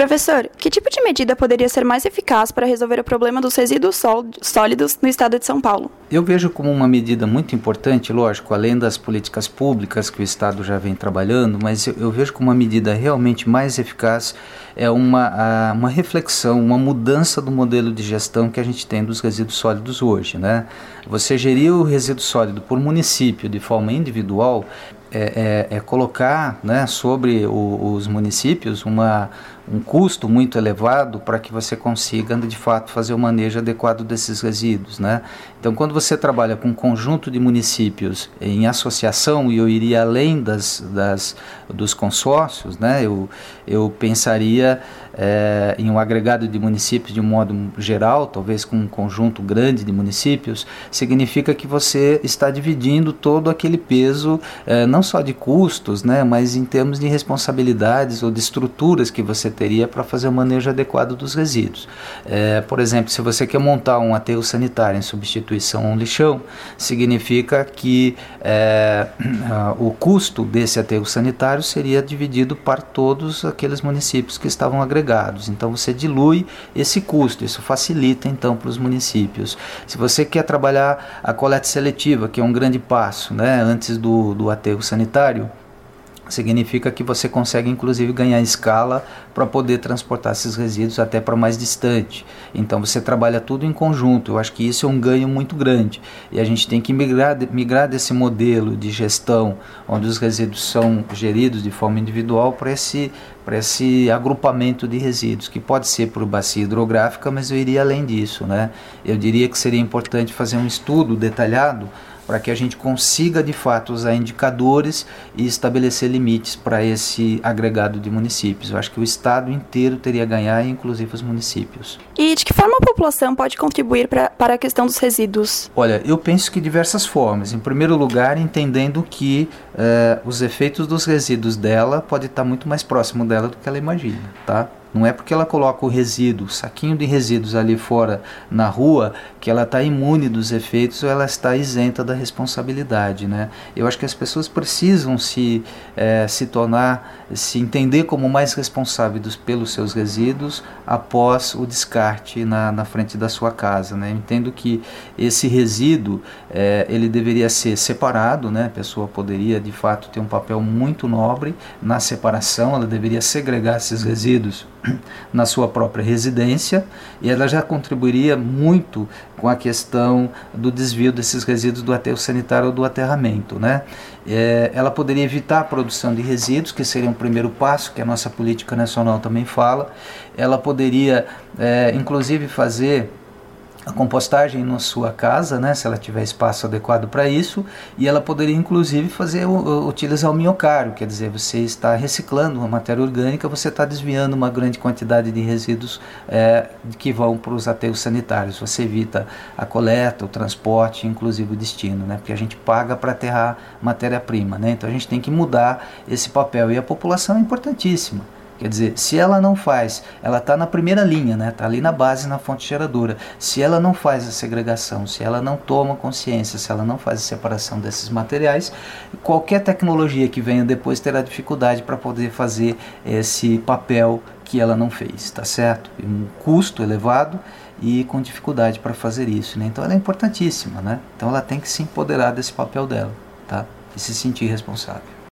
Professor, que tipo de medida poderia ser mais eficaz para resolver o problema dos resíduos sólidos no estado de São Paulo? Eu vejo como uma medida muito importante, lógico, além das políticas públicas que o Estado já vem trabalhando, mas eu vejo como uma medida realmente mais eficaz é uma reflexão, uma mudança do modelo de gestão que a gente tem dos resíduos sólidos hoje, né? Você gerir o resíduo sólido por município de forma individual é colocar, né, sobre os municípios um custo muito elevado para que você consiga, de fato, fazer o manejo adequado desses resíduos, né? Então, quando você trabalha com um conjunto de municípios em associação, e eu iria além dos consórcios, né, eu pensaria em um agregado de municípios de um modo geral, talvez com um conjunto grande de municípios, significa que você está dividindo todo aquele peso, não só de custos, né, mas em termos de responsabilidades ou de estruturas que você teria para fazer o manejo adequado dos resíduos. Por exemplo, se você quer montar um aterro sanitário em substituição a um lixão, significa que o custo desse aterro sanitário seria dividido para todos aqueles municípios que estavam agregados. Então você dilui esse custo, isso facilita então para os municípios. Se você quer trabalhar a coleta seletiva, que é um grande passo, né, antes do aterro sanitário, significa que você consegue inclusive ganhar escala para poder transportar esses resíduos até para mais distante. Então você trabalha tudo em conjunto. Eu acho que isso é um ganho muito grande e a gente tem que migrar desse modelo de gestão onde os resíduos são geridos de forma individual para esse agrupamento de resíduos, que pode ser por bacia hidrográfica, mas eu iria além disso, né? Eu diria que seria importante fazer um estudo detalhado para que a gente consiga de fato usar indicadores e estabelecer limites para esse agregado de municípios. Eu acho que o Estado inteiro teria a ganhar, inclusive os municípios. E de que forma a população pode contribuir para a questão dos resíduos? Olha, eu penso que de diversas formas. Em primeiro lugar, entendendo que os efeitos dos resíduos dela pode estar muito mais próximo dela do que ela imagina, tá? Não é porque ela coloca o resíduo, saquinho de resíduos ali fora na rua, que ela está imune dos efeitos ou ela está isenta da responsabilidade, né? Eu acho que as pessoas precisam se entender como mais responsáveis pelos seus resíduos após o descarte na frente da sua casa, né? Eu entendo que esse resíduo, ele deveria ser separado, né? A pessoa poderia de fato ter um papel muito nobre na separação, ela deveria segregar esses resíduos na sua própria residência e ela já contribuiria muito com a questão do desvio desses resíduos do aterro sanitário ou do aterramento, né? Ela poderia evitar a produção de resíduos, que seria um primeiro passo, que a nossa política nacional também fala. Ela poderia, inclusive, fazer a compostagem na sua casa, né, se ela tiver espaço adequado para isso, e ela poderia inclusive utilizar o minhocário, quer dizer, você está reciclando uma matéria orgânica, você está desviando uma grande quantidade de resíduos que vão para os aterros sanitários, você evita a coleta, o transporte, inclusive o destino, né, porque a gente paga para aterrar matéria-prima, né, então a gente tem que mudar esse papel, e a população é importantíssima. Quer dizer, se ela não faz, ela está na primeira linha, né? Está ali na base, na fonte geradora. Se ela não faz a segregação, se ela não toma consciência, se ela não faz a separação desses materiais, qualquer tecnologia que venha depois terá dificuldade para poder fazer esse papel que ela não fez, tá certo? Um custo elevado e com dificuldade para fazer isso, né? Então ela é importantíssima, né? Então ela tem que se empoderar desse papel dela, tá? E se sentir responsável.